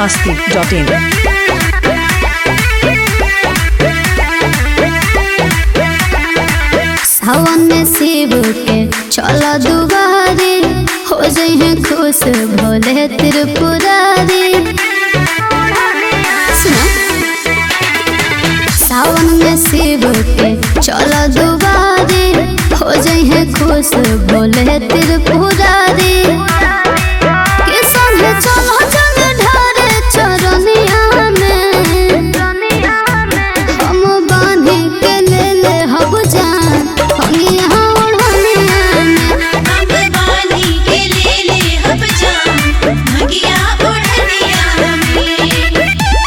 biharmasti.in। सावन में शिव के चला दुबारे हो जाए खुश भोले त्रिपुरारी। सावन में शिव के चला दुबारे हो जाए खुश भोले त्रिपुरारी। के संग चलो जग ढारे चरनिया में हम बांधी के ले ले हब जान हम यहाँ ओढ़निया में। हम बांधी के ले ले हब जान भगिया ओढ़निया में।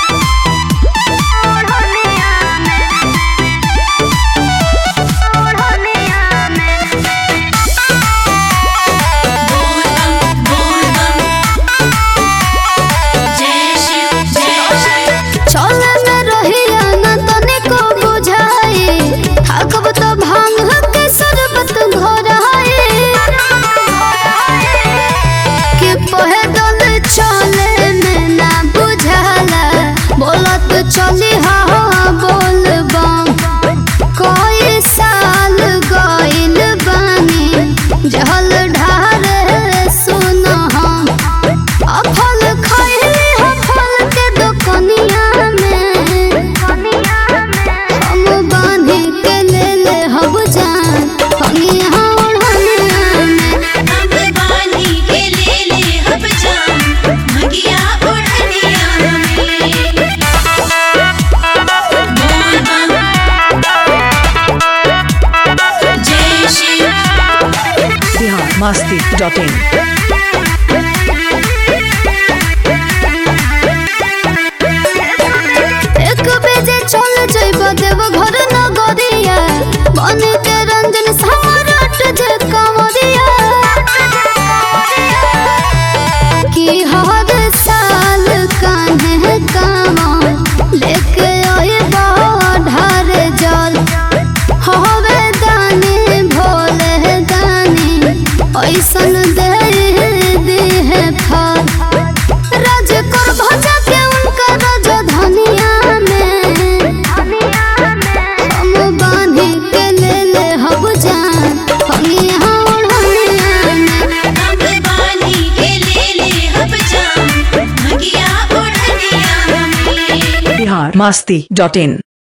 बोल बम बोल बम जय शिव जय शिव। चले में रहिया न तनिको बुझाए थाकब तो भांग के शरबत घोराए। के पैदल चले में ना बुझाला बोलत चली हा बोल बम। कोई साल गइल बानी जहल ढारे सुन हम फल खैली हो फल के दुकनिया में। हम बांधी के ले ले हब जान हम यहाँ ओढ़निया में। हम बांधी के ले ले हब जान भगिया ओढ़निया में। बोल बम जय शिव। biharmasti.in। एक बजे चल जइब देव घर नगरिया बन के रंजन सम्राट जे कंवरिया। कि हर साल कान्हे कांवर लेके आइब ढार जल हवे दानी भोले दानी ऐसन दे है फल। राज कर भजा के उनका राजधानिया में हम बांधी के ले ले हब जान हम यहाँ ओढ़निया में। हम बांधी के ले ले हब जान भगिया ओढ़निया में। biharmasti.in।